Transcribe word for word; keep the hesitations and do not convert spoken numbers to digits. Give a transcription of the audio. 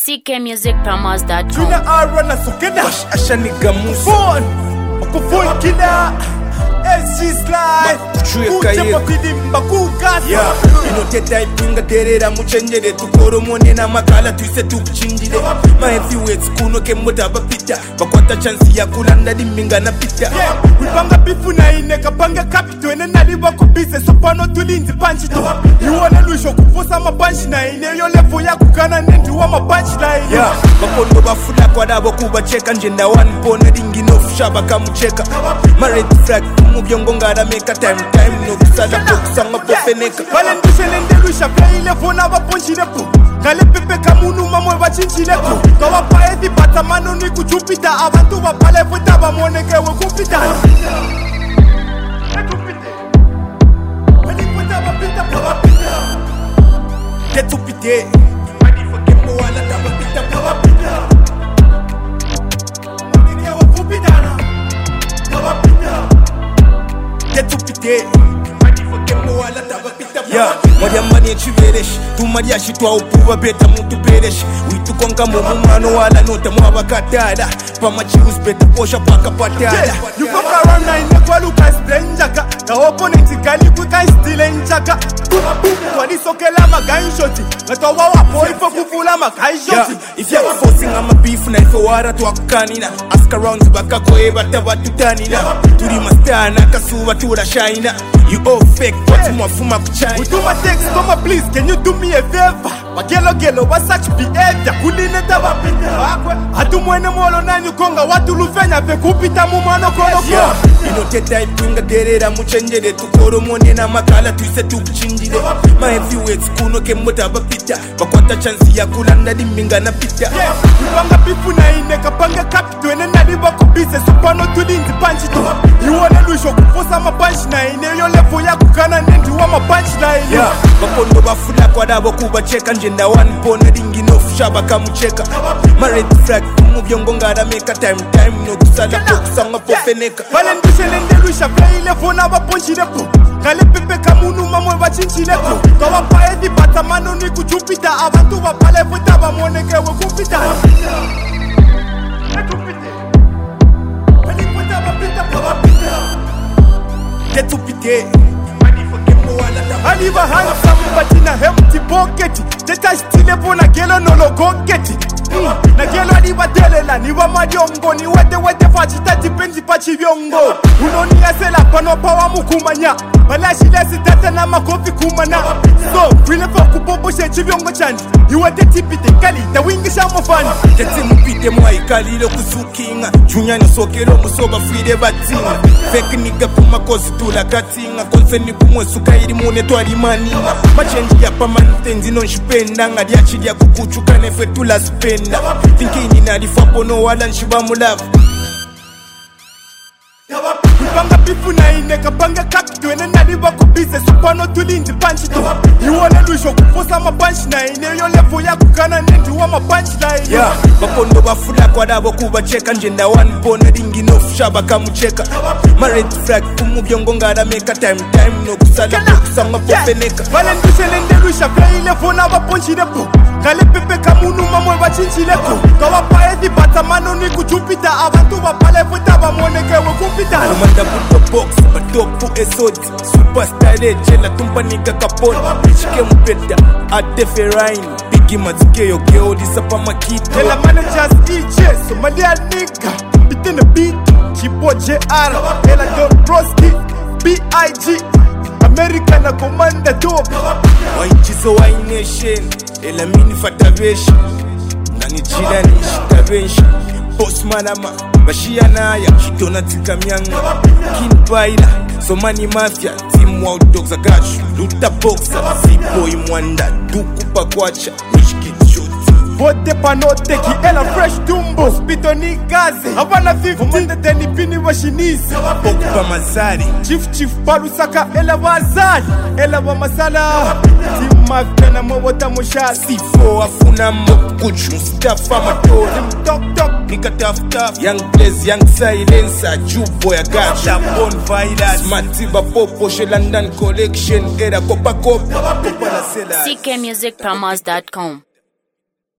C K music promos dot com. Juna Aaron na sokeda Asha nigga Musa Phone Okufun kila S G Slide Kuchapa filimba kugasa Yeah, inoteta ipinga terera muchenjere tukoro mwone na makala tuise tukuchinjire Ma heavyweights kuno kemota bapita Bakwata chansi ya kulanda diminga na pita Yeah, wipanga bifu na ine kapanga kapito Ene naliwa kubise sopano tulinzi panchito Iwane luisho kufosa mapanchi na ine Yo levo ya kukana nenduwa mapanchi na ine Yeah, bakondo bafula kwa dabo kubacheka Njenda one pone dingi no fushaba kamucheka Ma red flag tumu byongo ngara meka time time No kusala pokusanga pofeneka Wale ndishe lendelusha Vya ile vona waponchirepo Kale pepe kamunu mamwe wachinchirepo Kawa paethi bata mano ni kuchupita Abantu wapale futa wamoneke we kupita Wali futa wapita wapita Ketupite Wadi fakemo wala tabapita wapita Moneke we kupita wapita Ketupite Wadi fakemo wala tabapita Yeah, moja mani chiveresh Tumadia shitwa upuva beta mutu peresh Witu konka mumu mano wala nota mwaba katada Pama chius beta posha paka patada You go around na ine kwa luka splenjaka Na opponenti kali kuka stile njaka Wadi sokela magai shoti Gato wawa po ifo kufula magai Yeah, shoti if you're forcing I'm a beef na ife wara tu wakukanina Ask around baka koe bata watutanina Turi mastana kasuwa tura shaina You all fake watu mwafuma kuchina Utuma text koma please can you do me a favor Magelo gelo wa such behavior Kuline tawa pita Hatu mwene mwolo nanyu konga Watu lufenya fe kupita mumano kono Yeah, inoteta ipinga terera muchenjere tukoro mwone na makala tuise tukuchinjire Ma heavyweights kuno kemota bapita Bakwata chansi ya kulanda diminga na pita Yeah, wipanga bifu na ine kapanga kapito Ene naliwa kubise sopano tulinzi panchito Iwane luisho kufosa mapanchi na ine Yo levo ya kukana nenduwa mapanchi na ine Yeah, bakondo bafula kwa dabo kubacheka Njenda one pone dingi no fushaba kamucheka Ma red flag tumu byongo ngara meka time time No kusala pokusanga pofeneka Wale ndishe lendelusha Vya ile vona waponchirepo Kale pepe kamunu mamwe wachinchirepo Kawa paethi bata mano ni kuchupita Abantu wapale futa wamoneke we kupita Wali futa wapita wapita Ketupite Wadi fakemo wala tabapita Aliva handsome but in a empty pocket Teta stile bona gelo no logo get mm. Na gelo aliva telela niwa madiongo Ni wete wete fachita tipenzi pachi vyongo Unoni asela pano pawa mukumanya Balashi lesi tete na makofi kumana So, wile foku popo shechi vyongo chandi Iwete tipite kali ta wingi shamo fani Tete mupite mwa ikalilo kusukinga Junya nisokelo musoba fride batinga Fake nigga kuma kosi tula katinga Konseni kumwe suka iri mune twari manina Machenji ya pamanite nzino nshipenda Ngadi achidi ya kukuchuka nefe tula spenda Thinkini na difapo no wala nshiba mulavu Wipanga bifu na ine kapanga kapito Ene naliwa kubise sopano tulinzi panchito Iwane luisho kufosa mapanchi na ine Yo levo ya kukana nenduwa mapanchi na ine Yeah, bakondo bafula kwa dabo kubacheka Njenda one pone dingi no fushaba kamucheka Ma red flag tumu byongo ngara meka time time No kusala pokusanga pofeneka Wale ndishe lendelusha Vya ile vona waponchirepo Kale pepe kamunu mamwe wachinchirepo Kawa paethi bata mano ni kuchupita Abantu wapale futa wamoneke we kupita Komanda buto box, batopu esodi Superstar jela tumpa niga kaponi Chike mpeta, ate feraini Bigi mazike yo geo disapa makito Tell the managers E J, Somalia nigga Beat the beat, Chipo J R Ela Don Broski, B I G America na Commander Top Waichizo wa nation, ela mini fataveshi Nani chila ni shitaveshi Boss manama, bashia naya Shitona tika mianga Kin baila, somani mafia Team wild dogs agachu, luta boxa Z-boy mwanda, duku pakwacha Rich kid shoti Bote panote ki ela fresh tumbo Spito ni gazi Havana fifteen Teni pini wa shinisi Boku pa mazari Chief chief palusaka ela wazali Ela wa masala Team mafia na mwota mushasi C four afuna mokuchu Mustafa matori Tok tok Nigga tough tough Young Blaze, young silencer Juboy I got ya Born virus Matiba popo She London collection Era kopa kopa Kopa na sela C K music promos dot com.